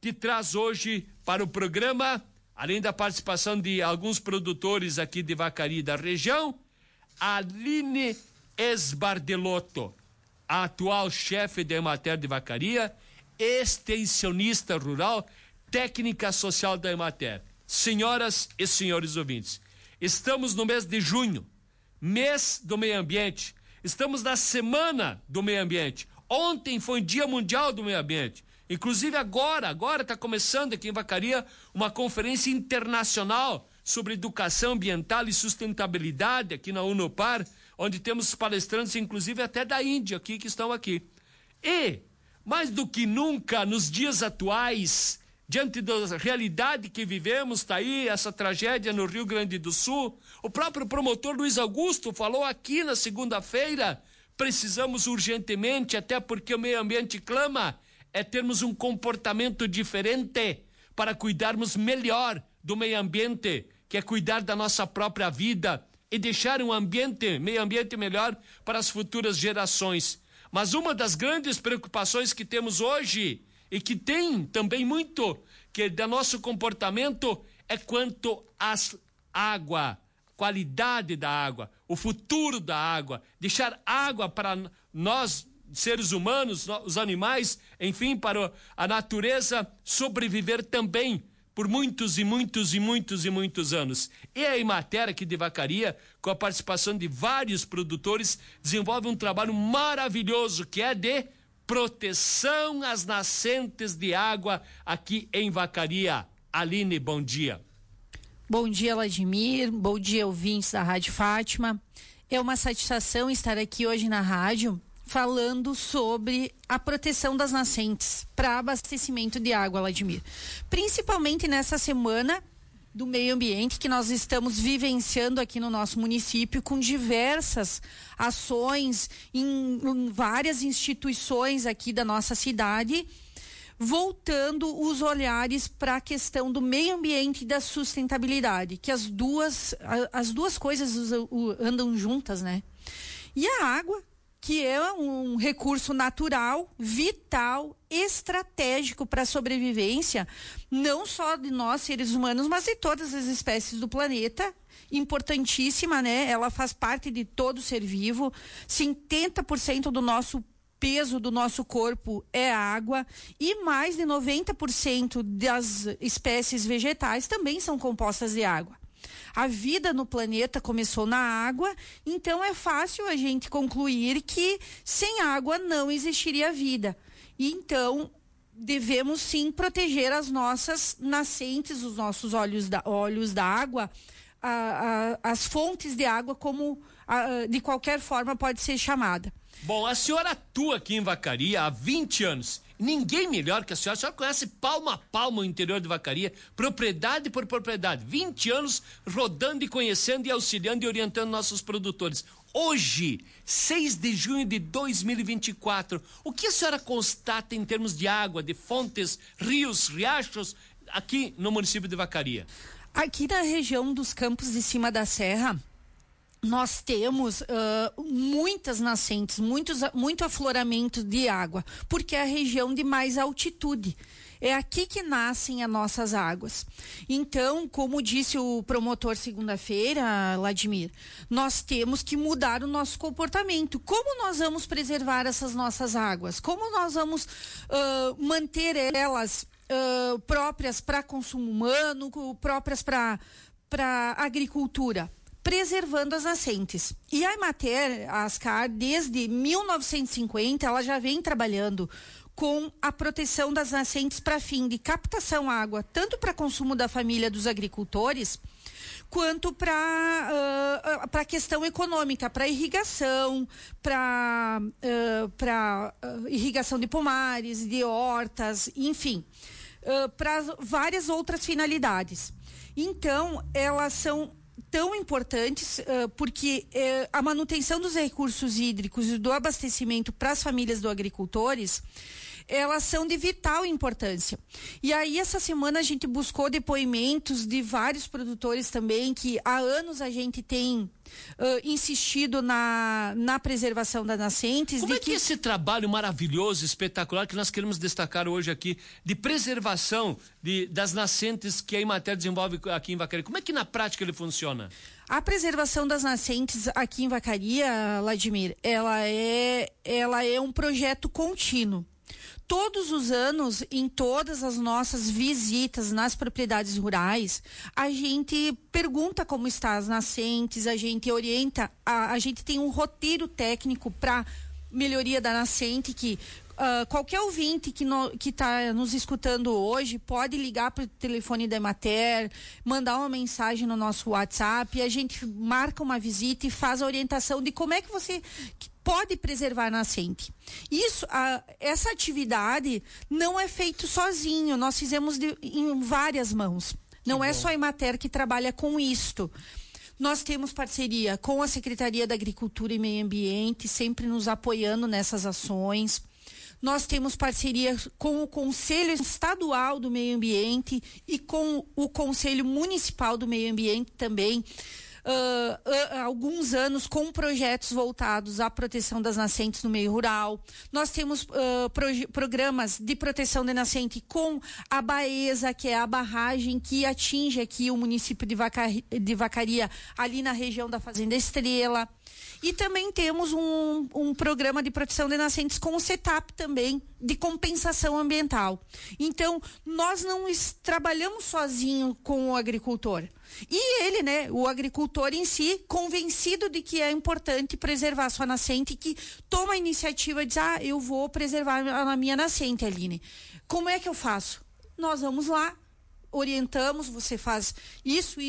que traz hoje para o programa, além da participação de alguns produtores aqui de Vacaria e da região, a Aline Esbardelotto, a atual chefe da Emater de Vacaria, extensionista rural, técnica social da Emater. Senhoras e senhores ouvintes, estamos no mês de junho, mês do meio ambiente, estamos na semana do meio ambiente. Ontem foi o Dia Mundial do Meio Ambiente. Inclusive agora está começando aqui em Vacaria uma conferência internacional sobre educação ambiental e sustentabilidade aqui na Unopar, onde temos palestrantes inclusive até da Índia aqui que estão aqui. E, mais do que nunca, nos dias atuais, diante da realidade que vivemos, está aí essa tragédia no Rio Grande do Sul, o próprio promotor Luiz Augusto falou aqui na segunda-feira, precisamos urgentemente, até porque o meio ambiente clama, termos um comportamento diferente para cuidarmos melhor do meio ambiente, que é cuidar da nossa própria vida e deixar um meio ambiente melhor para as futuras gerações. Mas uma das grandes preocupações que temos hoje e que tem também muito que do nosso comportamento é quanto às água, qualidade da água, o futuro da água, deixar água para nós seres humanos, os animais, enfim, para a natureza sobreviver também por muitos e muitos e muitos e muitos anos. E a Emater aqui de Vacaria, com a participação de vários produtores, desenvolve um trabalho maravilhoso que é de proteção às nascentes de água aqui em Vacaria. Aline, bom dia. Bom dia, Vladimir. Bom dia, ouvintes da Rádio Fátima. É uma satisfação estar aqui hoje na rádio falando sobre a proteção das nascentes para abastecimento de água, Vladimir. Principalmente nessa semana do meio ambiente que nós estamos vivenciando aqui no nosso município com diversas ações em várias instituições aqui da nossa cidade, voltando os olhares para a questão do meio ambiente e da sustentabilidade, que as duas coisas andam juntas, né? E a água, que é um recurso natural, vital, estratégico para a sobrevivência, não só de nós, seres humanos, mas de todas as espécies do planeta, importantíssima, né? Ela faz parte de todo ser vivo, 70% do nosso peso do nosso corpo é água e mais de 90% das espécies vegetais também são compostas de água. A vida no planeta começou na água, então é fácil a gente concluir que sem água não existiria vida. E então devemos sim proteger as nossas nascentes, os nossos olhos da água, as fontes de água, como de qualquer forma pode ser chamada. Bom, a senhora atua aqui em Vacaria há 20 anos. Ninguém melhor que a senhora conhece palmo a palmo o interior de Vacaria, propriedade por propriedade. 20 anos rodando e conhecendo e auxiliando e orientando nossos produtores. Hoje, 6 de junho de 2024, o que a senhora constata em termos de água, de fontes, rios, riachos, aqui no município de Vacaria? Aqui na região dos Campos de Cima da Serra, nós temos muitas nascentes, muito afloramento de água, porque é a região de mais altitude. É aqui que nascem as nossas águas. Então, como disse o promotor segunda-feira, Vladimir, nós temos que mudar o nosso comportamento. Como nós vamos preservar essas nossas águas? Como nós vamos manter elas próprias para consumo humano, próprias para agricultura? Preservando as nascentes. E a Emater, a Ascar, desde 1950, ela já vem trabalhando com a proteção das nascentes para fim de captação água, tanto para consumo da família dos agricultores, quanto para a questão econômica, para irrigação, para irrigação de pomares, de hortas, enfim, para várias outras finalidades. Então, elas são tão importantes porque a manutenção dos recursos hídricos e do abastecimento para as famílias dos agricultores elas são de vital importância. E aí, essa semana, a gente buscou depoimentos de vários produtores também, que há anos a gente tem insistido na preservação das nascentes. Como é que esse trabalho maravilhoso, espetacular, que nós queremos destacar hoje aqui, de preservação das nascentes que a Emater desenvolve aqui em Vacaria, como é que na prática ele funciona? A preservação das nascentes aqui em Vacaria, Vladimir, ela é um projeto contínuo. Todos os anos, em todas as nossas visitas nas propriedades rurais, a gente pergunta como estão as nascentes, a gente orienta, a gente tem um roteiro técnico para melhoria da nascente que qualquer ouvinte que está nos escutando hoje pode ligar para o telefone da Emater, mandar uma mensagem no nosso WhatsApp, e a gente marca uma visita e faz a orientação de como é que você pode preservar a nascente. Essa atividade não é feita sozinho, nós fizemos em várias mãos. Não é só a Emater que trabalha com isto. Nós temos parceria com a Secretaria da Agricultura e Meio Ambiente, sempre nos apoiando nessas ações. Nós temos parceria com o Conselho Estadual do Meio Ambiente e com o Conselho Municipal do Meio Ambiente também. Há alguns anos com projetos voltados à proteção das nascentes no meio rural. Nós temos programas de proteção de nascente com a Baeza, que é a barragem que atinge aqui o município de Vacaria, ali na região da Fazenda Estrela. E também temos um programa de proteção de nascentes com o CETAP também, de compensação ambiental. Então, nós não trabalhamos sozinho com o agricultor. E ele, né, o agricultor em si, convencido de que é importante preservar a sua nascente, que toma a iniciativa de dizer, eu vou preservar a minha nascente, Aline. Como é que eu faço? Nós vamos lá, orientamos, você faz isso,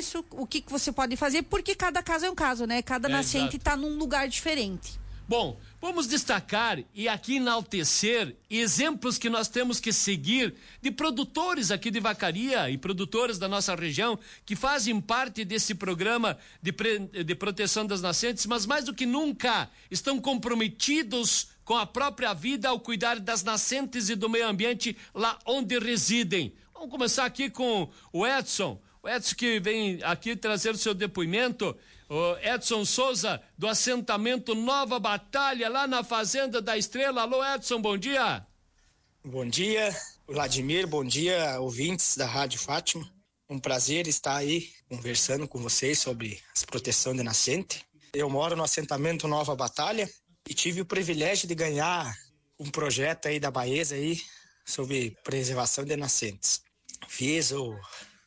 o que você pode fazer, porque cada caso é um caso, né? Cada nascente está num lugar diferente. Bom, vamos destacar e aqui enaltecer exemplos que nós temos que seguir de produtores aqui de Vacaria e produtoras da nossa região que fazem parte desse programa de proteção das nascentes, mas mais do que nunca estão comprometidos com a própria vida ao cuidar das nascentes e do meio ambiente lá onde residem. Vamos começar aqui com o Edson. O Edson que vem aqui trazer o seu depoimento. O Edson Souza, do assentamento Nova Batalha, lá na Fazenda da Estrela. Alô, Edson, bom dia. Bom dia, Vladimir, bom dia, ouvintes da Rádio Fátima. Um prazer estar aí conversando com vocês sobre a proteção de nascente. Eu moro no assentamento Nova Batalha e tive o privilégio de ganhar um projeto aí da Baeza aí sobre preservação de nascentes. Fiz o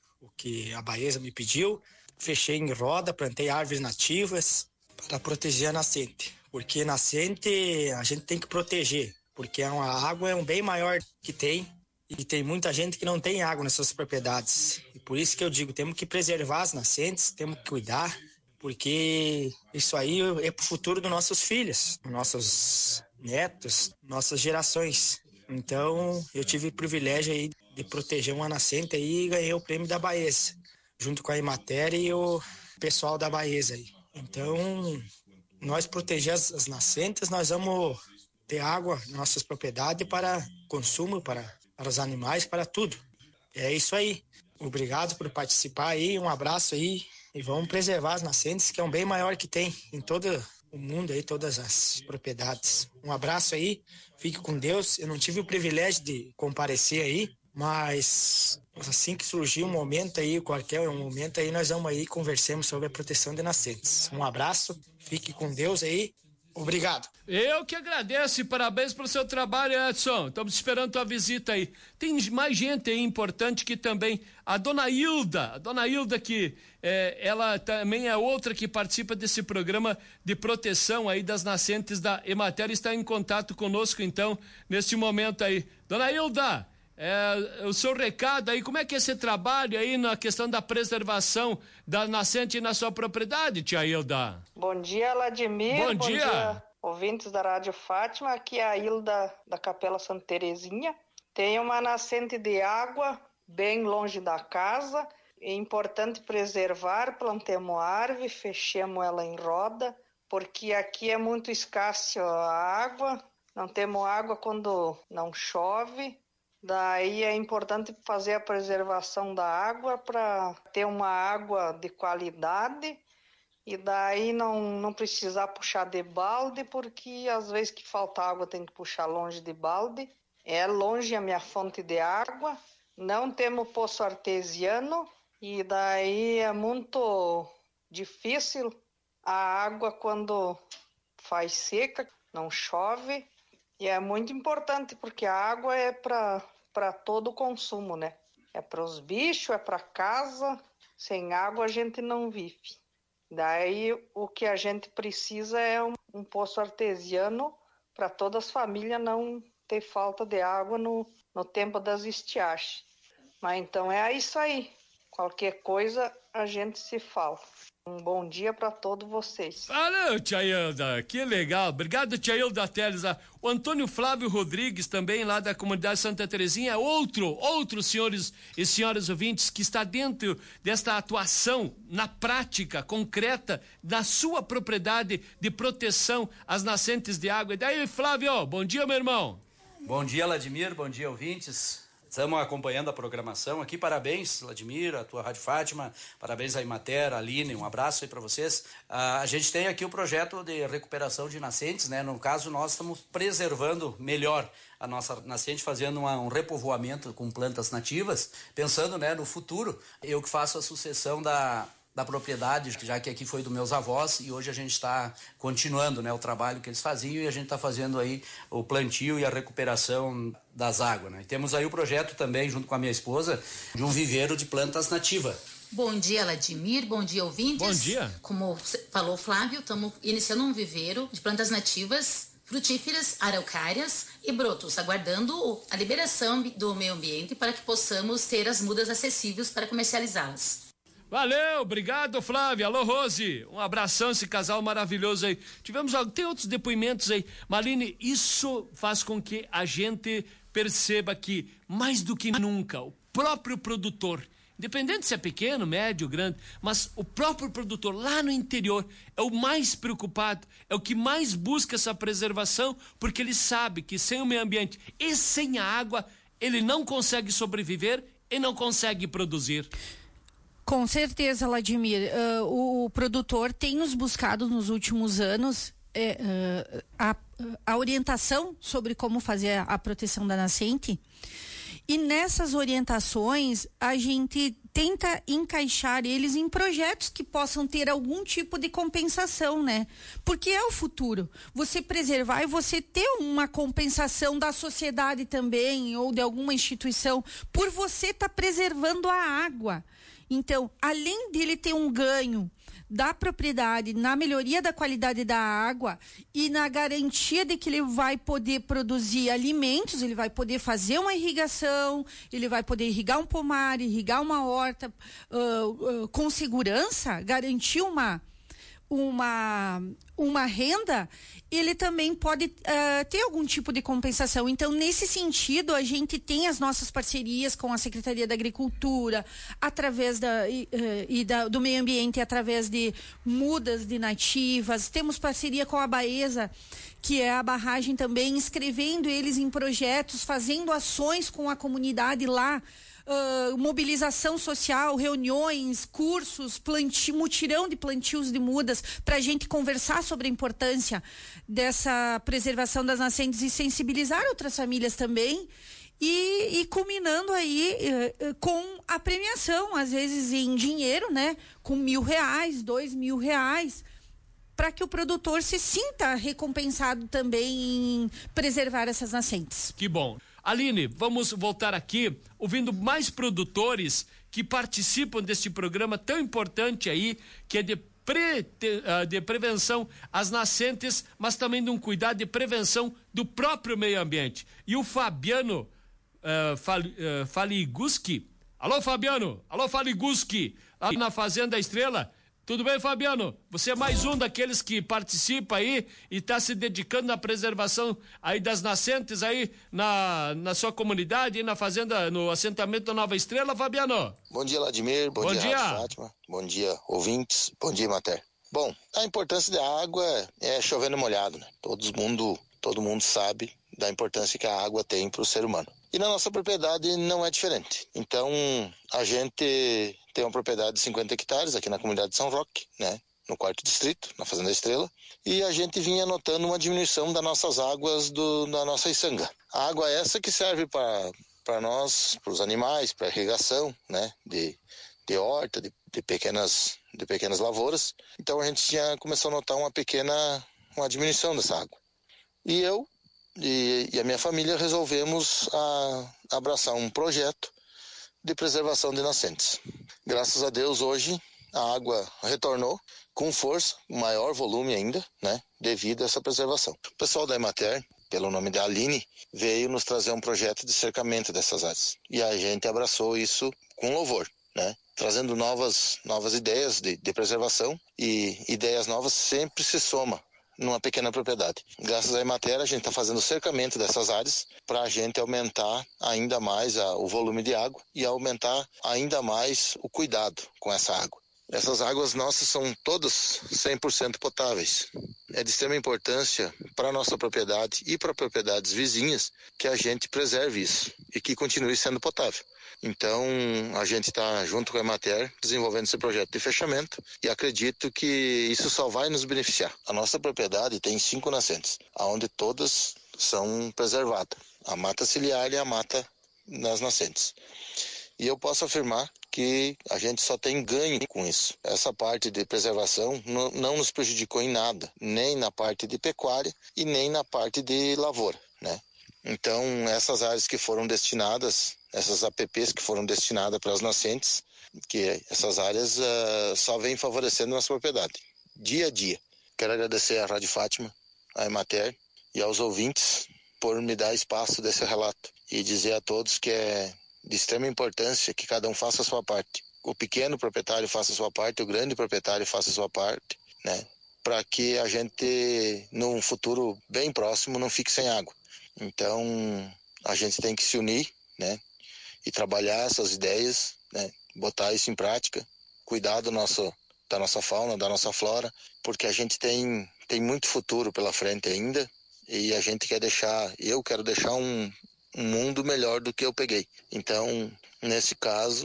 que a Baeza me pediu, fechei em roda, plantei árvores nativas para proteger a nascente. Porque nascente a gente tem que proteger, porque a água é um bem maior que tem e tem muita gente que não tem água nas suas propriedades. E por isso que eu digo, temos que preservar as nascentes, temos que cuidar, porque isso aí é para o futuro dos nossos filhos, nossos netos, nossas gerações. Então, eu tive o privilégio aí de proteger uma nascente aí e ganhei o prêmio da Baeza, junto com a Emater e o pessoal da Baeza aí. Então, nós proteger as nascentes, nós vamos ter água em nossas propriedades para consumo, para os animais, para tudo. É isso aí. Obrigado por participar aí, um abraço aí e vamos preservar as nascentes, que é um bem maior que tem em todo o mundo aí, todas as propriedades. Um abraço aí, fique com Deus. Eu não tive o privilégio de comparecer aí, mas assim que surgir um momento aí, qualquer momento aí, nós vamos aí e conversemos sobre a proteção de nascentes. Um abraço, fique com Deus aí. Obrigado. Eu que agradeço e parabéns pelo seu trabalho, Edson. Estamos esperando tua visita aí. Tem mais gente aí importante que também, a dona Hilda que ela também é outra que participa desse programa de proteção aí das nascentes da Emater, está em contato conosco então, neste momento aí. Dona Hilda, o seu recado aí, como é que é esse trabalho aí na questão da preservação da nascente na sua propriedade, tia Hilda? Bom dia, Vladimir. Bom dia, ouvintes da Rádio Fátima. Aqui é a Hilda da Capela Santa Terezinha. Tem uma nascente de água bem longe da casa. É importante preservar, plantemos árvore, fechemos ela em roda, porque aqui é muito escasso a água. não temos água quando não chove. Daí é importante fazer a preservação da água para ter uma água de qualidade e daí não precisar puxar de balde, porque às vezes que falta água tem que puxar longe de balde. É longe a minha fonte de água, não temos poço artesiano e daí é muito difícil a água quando faz seca, não chove. E é muito importante porque a água é para todo o consumo, né? É para os bichos, é para casa. Sem água a gente não vive. Daí o que a gente precisa é um poço artesiano para todas as famílias não ter falta de água no tempo das estiagens. Mas então é isso aí. Qualquer coisa a gente se fala. Um bom dia para todos vocês. Valeu, tia Hilda, que legal. Obrigado, tia Hilda Teles. O Antônio Flávio Rodrigues, também lá da comunidade Santa Terezinha, outros senhores e senhoras ouvintes que está dentro desta atuação na prática, concreta, da sua propriedade de proteção às nascentes de água. E daí, Flávio, bom dia, meu irmão. Bom dia, Ladimir, bom dia, ouvintes. Estamos acompanhando a programação aqui. Parabéns, Ladimir, a tua Rádio Fátima. Parabéns a Imater, a Aline. Um abraço aí para vocês. A gente tem aqui o projeto de recuperação de nascentes, né? No caso, nós estamos preservando melhor a nossa nascente, fazendo um repovoamento com plantas nativas, pensando, né, no futuro. Eu que faço a sucessão da propriedade, já que aqui foi dos meus avós, e hoje a gente está continuando, né, o trabalho que eles faziam, e a gente está fazendo aí o plantio e a recuperação das águas, né? E temos aí o projeto também, junto com a minha esposa, de um viveiro de plantas nativas. Bom dia, Ladimir, bom dia, ouvintes. Bom dia. Como falou o Flávio, estamos iniciando um viveiro de plantas nativas, frutíferas, araucárias e brotos, aguardando a liberação do meio ambiente para que possamos ter as mudas acessíveis para comercializá-las. Valeu, obrigado, Flávia. Alô, Rose. Um abração, esse casal maravilhoso aí. Tem outros depoimentos aí. Marlene, isso faz com que a gente perceba que, mais do que nunca, o próprio produtor, independente se é pequeno, médio, grande, mas o próprio produtor lá no interior é o mais preocupado, é o que mais busca essa preservação, porque ele sabe que sem o meio ambiente e sem a água, ele não consegue sobreviver e não consegue produzir. Com certeza, Ladimir. O produtor tem nos buscado nos últimos anos a orientação sobre como fazer a proteção da nascente. E nessas orientações, a gente tenta encaixar eles em projetos que possam ter algum tipo de compensação, né? Porque é o futuro. Você preservar e você ter uma compensação da sociedade também, ou de alguma instituição, por você estar preservando a água. Então, além dele ter um ganho da propriedade na melhoria da qualidade da água e na garantia de que ele vai poder produzir alimentos, ele vai poder fazer uma irrigação, ele vai poder irrigar um pomar, irrigar uma horta com segurança, garantir uma renda, ele também pode ter algum tipo de compensação. Então, nesse sentido, a gente tem as nossas parcerias com a Secretaria da Agricultura, através do meio ambiente, através de mudas de nativas. Temos parceria com a Baeza, que é a barragem também, inscrevendo eles em projetos, fazendo ações com a comunidade lá, mobilização social, reuniões, cursos, mutirão de plantios de mudas, para a gente conversar sobre a importância dessa preservação das nascentes e sensibilizar outras famílias também, e culminando aí com a premiação, às vezes em dinheiro, né, com R$1.000, R$2.000, para que o produtor se sinta recompensado também em preservar essas nascentes. Que bom. Aline, vamos voltar aqui ouvindo mais produtores que participam deste programa tão importante aí, que é de prevenção às nascentes, mas também de um cuidado de prevenção do próprio meio ambiente. E o Fabiano Faliguski, alô Fabiano, alô Faliguski, lá na Fazenda Estrela. Tudo bem, Fabiano? Você é mais um daqueles que participa aí e está se dedicando na preservação aí das nascentes aí na sua comunidade, aí na fazenda, no assentamento Nova Estrela, Fabiano? Bom dia, Ladimir. Bom dia, Rádio Fátima. Bom dia, ouvintes. Bom dia, Mater. Bom, a importância da água é chovendo molhado, né? Todo mundo Todo mundo sabe da importância que a água tem para o ser humano. E na nossa propriedade não é diferente. Então, a gente tem uma propriedade de 50 hectares aqui na comunidade de São Roque, né? No 4º distrito, na Fazenda Estrela, e a gente vinha notando uma diminuição das nossas águas da nossa Içanga. A água essa que serve para nós, para os animais, para irrigação, né? De horta, de pequenas lavouras. Então a gente começou a notar uma diminuição dessa água. E eu e a minha família resolvemos abraçar um projeto de preservação de nascentes. Graças a Deus, hoje a água retornou com força, maior volume ainda, né, devido a essa preservação. O pessoal da Emater, pelo nome da Aline, veio nos trazer um projeto de cercamento dessas áreas. E a gente abraçou isso com louvor, né, trazendo novas ideias de preservação, e ideias novas sempre se somam numa pequena propriedade. Graças à Emater, a gente está fazendo o cercamento dessas áreas para a gente aumentar ainda mais o volume de água e aumentar ainda mais o cuidado com essa água. Essas águas nossas são todas 100% potáveis. É de extrema importância para a nossa propriedade e para propriedades vizinhas que a gente preserve isso e que continue sendo potável. Então, a gente está, junto com a Emater, desenvolvendo esse projeto de fechamento, e acredito que isso só vai nos beneficiar. A nossa propriedade tem 5 nascentes, onde todas são preservadas. A mata ciliar e a mata nas nascentes. E eu posso afirmar que a gente só tem ganho com isso. Essa parte de preservação não nos prejudicou em nada, nem na parte de pecuária e nem na parte de lavoura, né? Então, essas áreas que foram destinadas, essas APPs que foram destinadas para as nascentes, que essas áreas só vêm favorecendo nossa propriedade, dia a dia. Quero agradecer à Rádio Fátima, à Emater e aos ouvintes por me dar espaço desse relato e dizer a todos que é de extrema importância que cada um faça a sua parte. O pequeno proprietário faça a sua parte, o grande proprietário faça a sua parte, né? Para que a gente, num futuro bem próximo, não fique sem água. Então, a gente tem que se unir, né? E trabalhar essas ideias, né? Botar isso em prática, cuidar da nossa fauna, da nossa flora, porque a gente tem muito futuro pela frente ainda, e a gente eu quero deixar um mundo melhor do que eu peguei. Então, nesse caso,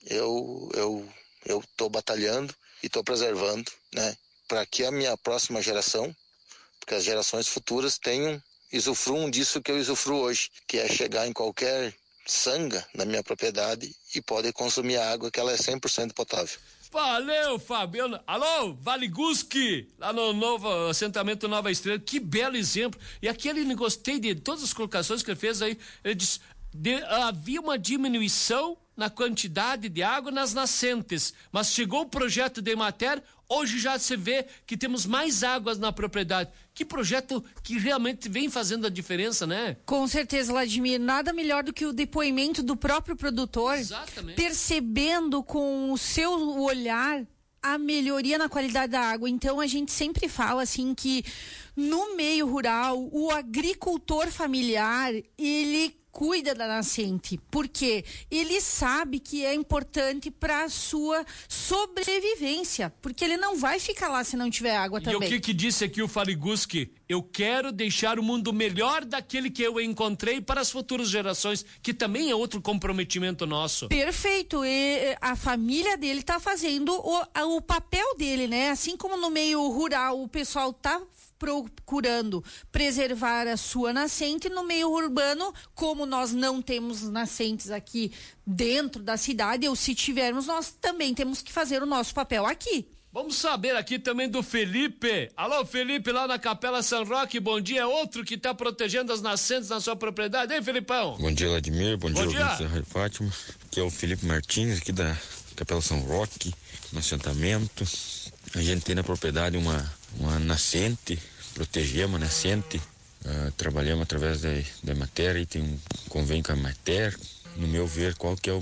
eu estou batalhando e estou preservando, né? Para que a minha próxima geração, porque as gerações futuras usufruam disso que eu usufruo hoje, que é chegar em qualquer sanga na minha propriedade e poder consumir a água, que ela é 100% potável. Valeu, Fabiano. Alô, Valiguski, lá no novo assentamento Nova Estrela. Que belo exemplo. E aquele, gostei de todas as colocações que ele fez aí. Ele disse, havia uma diminuição na quantidade de água nas nascentes, mas chegou o projeto de Emater, hoje já se vê que temos mais águas na propriedade. Que projeto que realmente vem fazendo a diferença, né? Com certeza, Vladimir, nada melhor do que o depoimento do próprio produtor. Exatamente. Percebendo com o seu olhar a melhoria na qualidade da água. Então a gente sempre fala assim que no meio rural, o agricultor familiar, ele cuida da nascente, porque ele sabe que é importante para a sua sobrevivência, porque ele não vai ficar lá se não tiver água também. E o que disse aqui o Faliguski? Eu quero deixar o mundo melhor daquele que eu encontrei para as futuras gerações, que também é outro comprometimento nosso. Perfeito, e a família dele está fazendo o papel dele, né? Assim como no meio rural o pessoal está procurando preservar a sua nascente, no meio urbano, como nós não temos nascentes aqui dentro da cidade, ou se tivermos, nós também temos que fazer o nosso papel aqui. Vamos saber aqui também do Felipe. Alô, Felipe, lá na Capela São Roque, bom dia. É outro que está protegendo as nascentes na sua propriedade, hein, Felipão? Bom dia, Vladimir. Bom dia, ouvintes da Rádio Fátima. Aqui é o Felipe Martins, aqui da Capela São Roque, no assentamento. A gente tem na propriedade uma nascente, protegemos a nascente, trabalhamos através da Emater, e tem um convênio com a Emater. No meu ver, qual que é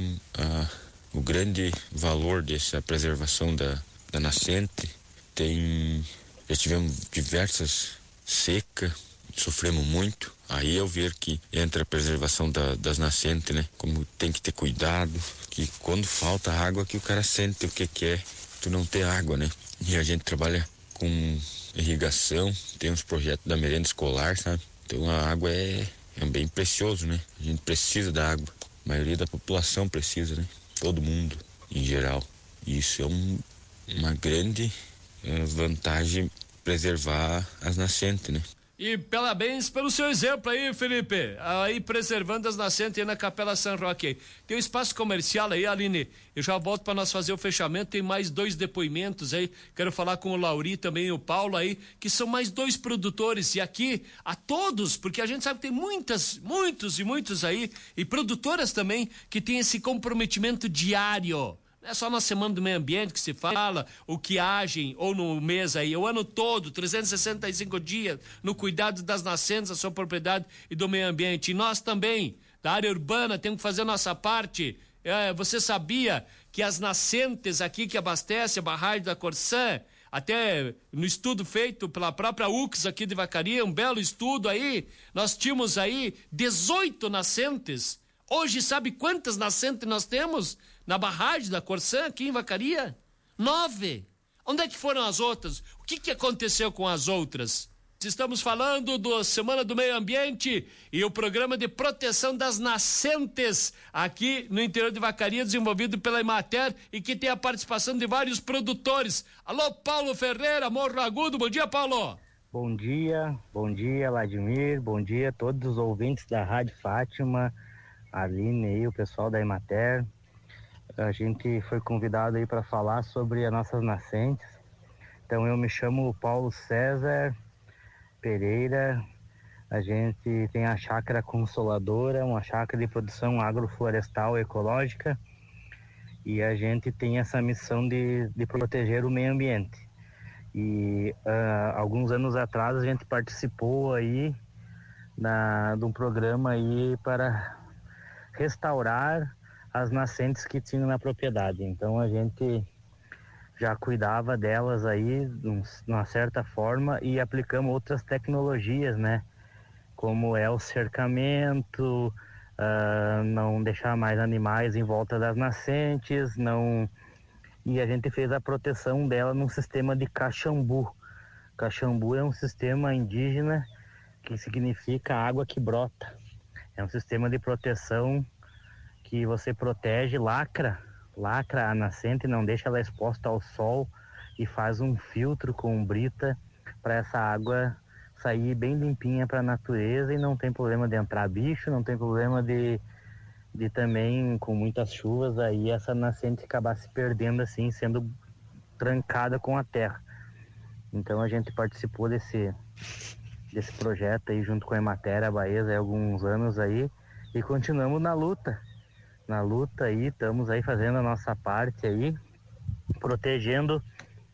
o grande valor dessa preservação da nascente? Já tivemos diversas secas, sofremos muito. Aí eu ver que entra a preservação das nascentes, né? Como tem que ter cuidado, que quando falta água que o cara sente o que é tu não ter água, né? E a gente trabalha com irrigação, tem uns projetos da merenda escolar, sabe? Então a água é bem precioso, né? A gente precisa da água. A maioria da população precisa, né? Todo mundo, em geral. E isso é uma grande vantagem preservar as nascentes, né? E parabéns pelo seu exemplo aí, Felipe. Aí preservando as nascentes aí na Capela São Roque. Tem um espaço comercial aí, Aline. Eu já volto para nós fazer o fechamento. Tem mais 2 depoimentos aí. Quero falar com o Lauri também e o Paulo aí, que são mais 2 produtores. E aqui, a todos, porque a gente sabe que tem muitos aí, e produtoras também, que tem esse comprometimento diário. Não é só na Semana do Meio Ambiente que se fala, o que agem, ou no mês aí, o ano todo, 365 dias, no cuidado das nascentes, da sua propriedade e do meio ambiente. E nós também, da área urbana, temos que fazer a nossa parte. Você sabia que as nascentes aqui que abastecem a barragem da Corsã, até no estudo feito pela própria UX aqui de Vacaria, um belo estudo aí, nós tínhamos aí 18 nascentes. Hoje, sabe quantas nascentes nós temos na barragem da Corsã aqui em Vacaria? 9. Onde é que foram as outras? O que aconteceu com as outras? Estamos falando da Semana do Meio Ambiente e o programa de proteção das nascentes aqui no interior de Vacaria, desenvolvido pela Emater e que tem a participação de vários produtores. Alô, Paulo Ferreira, Morro Agudo. Bom dia, Paulo. Bom dia, Vladimir. Bom dia a todos os ouvintes da Rádio Fátima. Aline aí, o pessoal da Emater. A gente foi convidado aí para falar sobre as nossas nascentes. Então eu me chamo Paulo César Pereira. A gente tem a Chácara Consoladora, uma chácara de produção agroflorestal ecológica, e a gente tem essa missão de proteger o meio ambiente. E alguns anos atrás a gente participou aí de um programa aí para restaurar as nascentes que tinham na propriedade. Então a gente já cuidava delas aí de uma certa forma e aplicamos outras tecnologias, né? Como é o cercamento, não deixar mais animais em volta das nascentes, e a gente fez a proteção dela num sistema de caxambu. Caxambu é um sistema indígena que significa água que brota. É um sistema de proteção que você protege, lacra a nascente, não deixa ela exposta ao sol e faz um filtro com brita para essa água sair bem limpinha para a natureza, e não tem problema de entrar bicho, não tem problema de também, com muitas chuvas, aí essa nascente acabar se perdendo assim, sendo trancada com a terra. Então a gente participou desse projeto aí junto com a Emater, a Baeza, há alguns anos aí, e continuamos na luta aí, estamos aí fazendo a nossa parte aí, protegendo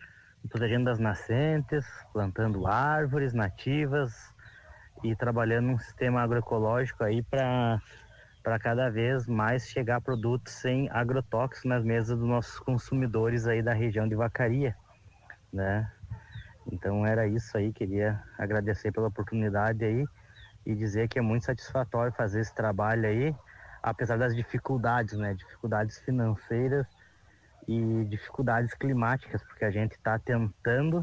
as nascentes, plantando árvores nativas e trabalhando num sistema agroecológico aí para cada vez mais chegar produtos sem agrotóxicos nas mesas dos nossos consumidores aí da região de Vacaria, né? Então era isso aí, queria agradecer pela oportunidade aí e dizer que é muito satisfatório fazer esse trabalho aí, apesar das dificuldades, né? Dificuldades financeiras e dificuldades climáticas, porque a gente está tentando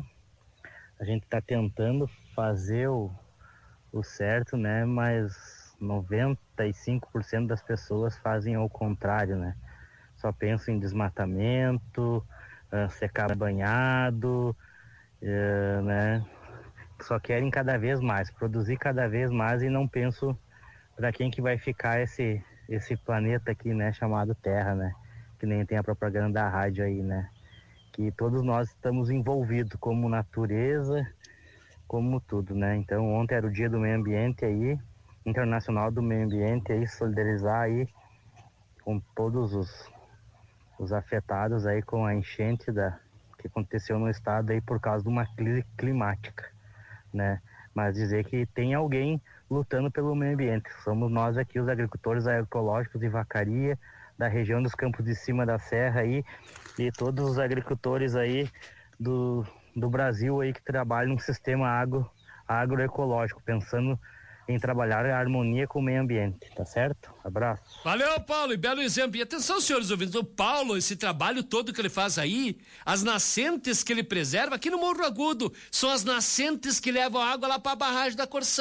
fazer o certo, né? Mas 95% das pessoas fazem ao contrário, né? Só pensam em desmatamento, secar banhado, né? Só querem cada vez mais, produzir cada vez mais, e não pensam para quem que vai ficar esse planeta aqui, né? Chamado Terra, né? Que nem tem a propaganda da rádio aí, né? Que todos nós estamos envolvidos como natureza, como tudo, né? Então ontem era o Dia do Meio Ambiente aí, Internacional do Meio Ambiente aí, solidarizar aí com todos os afetados aí com a enchente que aconteceu no estado aí por causa de uma crise climática, né? Mas dizer que tem alguém lutando pelo meio ambiente. Somos nós aqui, os agricultores agroecológicos de Vacaria, da região dos Campos de Cima da Serra aí, e todos os agricultores aí do Brasil aí que trabalham no sistema agroecológico, pensando em trabalhar a harmonia com o meio ambiente, tá certo? Abraço. Valeu, Paulo, e belo exemplo. E atenção, senhores ouvintes, o Paulo, esse trabalho todo que ele faz aí, as nascentes que ele preserva aqui no Morro Agudo, são as nascentes que levam água lá para a barragem da Corsã.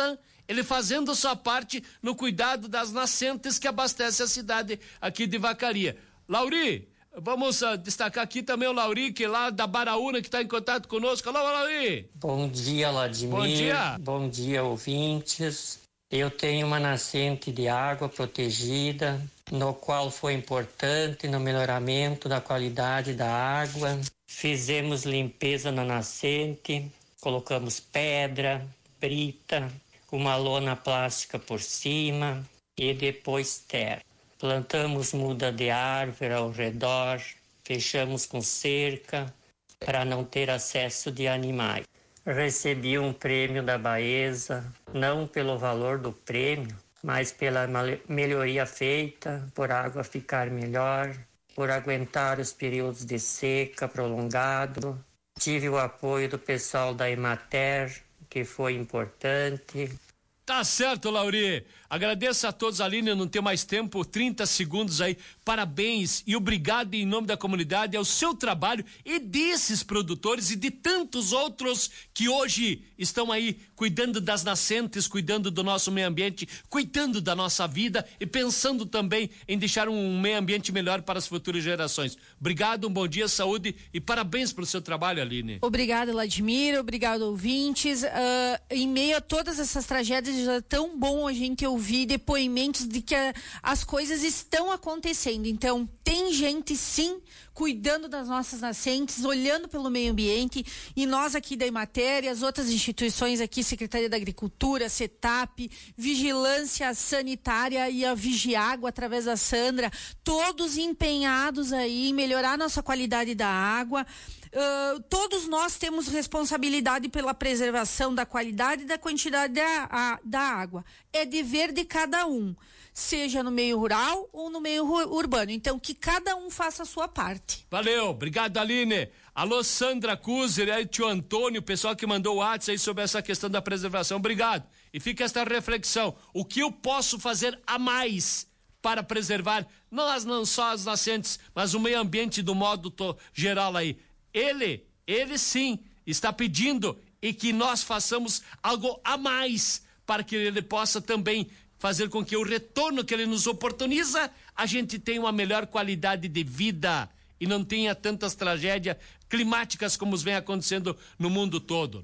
ele fazendo a sua parte no cuidado das nascentes que abastecem a cidade aqui de Vacaria. Lauri, vamos destacar aqui também o Lauri, que é lá da Baraúna, que está em contato conosco. Alô, Lauri! Bom dia, Vladimir. Bom dia. Bom dia, ouvintes. Eu tenho uma nascente de água protegida, no qual foi importante no melhoramento da qualidade da água. Fizemos limpeza na nascente, colocamos pedra, brita, uma lona plástica por cima e depois terra. Plantamos muda de árvore ao redor, fechamos com cerca para não ter acesso de animais. Recebi um prêmio da Baesa, não pelo valor do prêmio, mas pela melhoria feita, por a água ficar melhor, por aguentar os períodos de seca prolongado. Tive o apoio do pessoal da Emater, que foi importante. Tá certo, Lauri. Agradeço a todos, Aline, não tenho mais tempo, 30 segundos aí. Parabéns e obrigado em nome da comunidade ao seu trabalho e desses produtores e de tantos outros que hoje estão aí cuidando das nascentes, cuidando do nosso meio ambiente, cuidando da nossa vida e pensando também em deixar um meio ambiente melhor para as futuras gerações. Obrigado, um bom dia, saúde e parabéns pelo seu trabalho, Aline. Obrigada, Vladimir, obrigado, ouvintes. Em meio a todas essas tragédias, é tão bom a gente ouvir depoimentos de que as coisas estão acontecendo. Então, tem gente sim cuidando das nossas nascentes, olhando pelo meio ambiente, e nós aqui da Emater, as outras instituições aqui, Secretaria da Agricultura, CETAP, Vigilância Sanitária e a Vigiágua através da Sandra, todos empenhados aí em melhorar nossa qualidade da água. Todos nós temos responsabilidade pela preservação da qualidade e da quantidade da água. É dever de cada um, seja no meio rural ou no meio urbano. Então, que cada um faça a sua parte. Valeu, obrigado, Aline. Alô, Sandra Kuzer, aí tio Antônio, o pessoal que mandou o WhatsApp aí sobre essa questão da preservação. Obrigado. E fica esta reflexão. O que eu posso fazer a mais para preservar, não só as nascentes, mas o meio ambiente do modo geral aí? Ele sim está pedindo e que nós façamos algo a mais para que ele possa também fazer com que o retorno que ele nos oportuniza, a gente tenha uma melhor qualidade de vida e não tenha tantas tragédias climáticas como vem acontecendo no mundo todo.